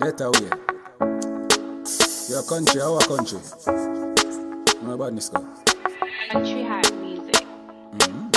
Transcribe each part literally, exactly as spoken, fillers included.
Better way. Your country, our country. No about this guy. Country Heart Music. Mm-hmm.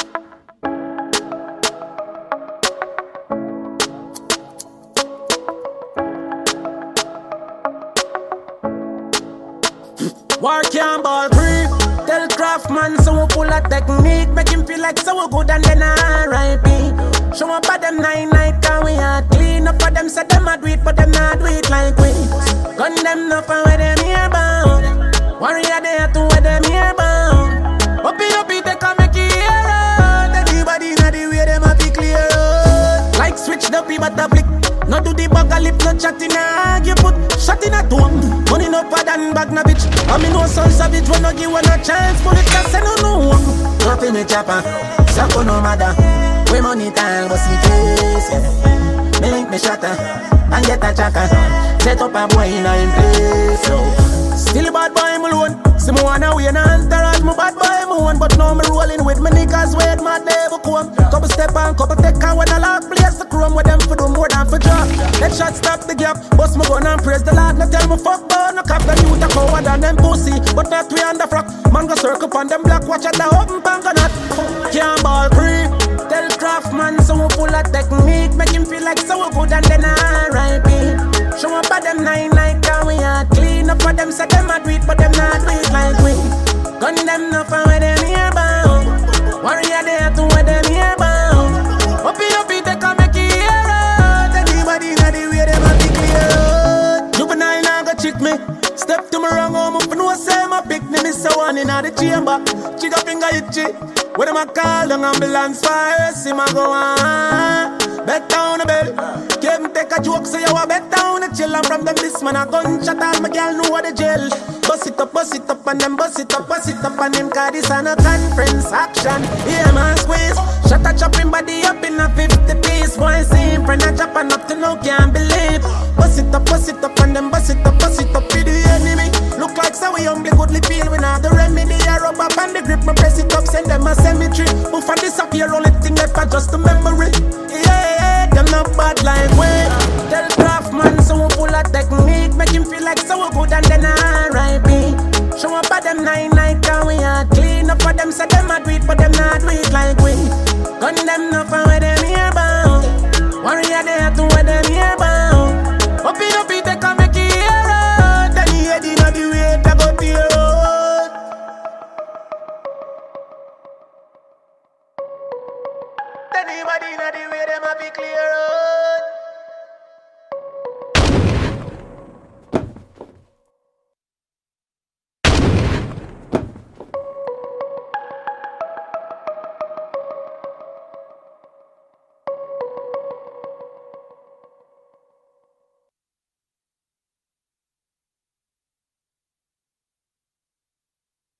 War can't ball free. Tell Craftman so we pull a technique. Make him feel like so we good and then R I P Show up at them nine night can we are clean up for them. Say them a do it but them not do it like we. Gun them up and where them here bound. Warrior they are to where them here bound. Up it up it take a make it here out. Everybody know the way them a be clear out. Like switch the P but a flick. No do the bag a lip, no chat in a hag. You put shot in a dome. Money no bad and bag na bitch. I mean no son savage when no give one a chance. Pull it cause I don't know. Drop in the chopper. Sako no matter. We money time was the case. Yeah. Me link me shatter. And get a chaka. Set up a boy in a in place. Yo. Still a bad boy me alone. See me wanna win a entourage. Me bad boy me one. But now me rolling with me niggas. Wait my never come. Couple step and couple take and when I lock place the chrome. With them for do more than for drop. Let shot stop the gap. Bust me gun and praise the Lord. No tell me fuck boy. No cap the youth a coward than them pussy. But not we on the frock. Man go circle on them black. Watch at the open pan go not. Can't ball free. Tell Craftman so we pull a technique. Make him feel like so we good and then R I P Show up at them nine night can we are clean up for them. Say them a do it but them not do it like we. Gun them up and where them here bound. Warrior they are to where them here bound. Up it up it take a make it here out. Anybody know the way them a be clear out. Juvenile now go trick me. Step to me wrong home up and no say my pick me. Miss a one in the chamber. Chica finger itchy. When them a call down ambulance fire, see my go on. Bet down the bell. Came take a joke, say you a bet down the chill. And from them this man a gunshot, all my girl know what the jail. Bust it up, bust it up, and them bust it up, bust it up, and them cause this a no conference action. Yeah man squeeze, shut a chopping body up in a fifty piece. Boy see him friend a chop and up to now can't believe. Bust it up, bust it up, and them bust it up, bust it up for the enemy. Look like so we humbly goodly feel we not the remedy. I rub up and the grip, me press it up, send them a cemetery. Move and disappear, only thing left for just a memory. Yeah, them not bad like we. Tell Craftman so we pull a technique. Make him feel like so we good and then R I P Show up at them nine night can we are clean up for them. Say them a do it but them not do it like we. Gun them up and where them